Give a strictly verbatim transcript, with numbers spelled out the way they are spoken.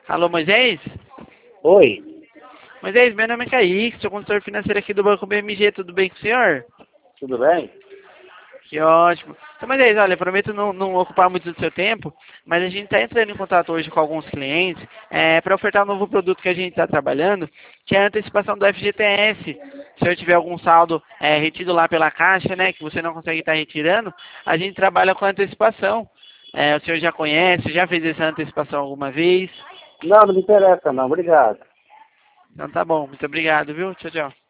Alô, Moisés? Oi, Moisés, meu nome é Kaique, sou consultor financeiro aqui do Banco B M G, tudo bem com o senhor? tudo bem? Que ótimo. Então, Moisés, olha, prometo não, não ocupar muito do seu tempo, mas a gente está entrando em contato hoje com alguns clientes para ofertar um novo produto que a gente está trabalhando, que é a antecipação do F G T S. Se o senhor tiver algum saldo é, retido lá pela Caixa, né, que você não consegue estar retirando, a gente trabalha com antecipação. É, o senhor já conhece, já fez essa antecipação alguma vez? Não, não me interessa não, obrigado. Então tá bom, muito obrigado, viu? Tchau, tchau.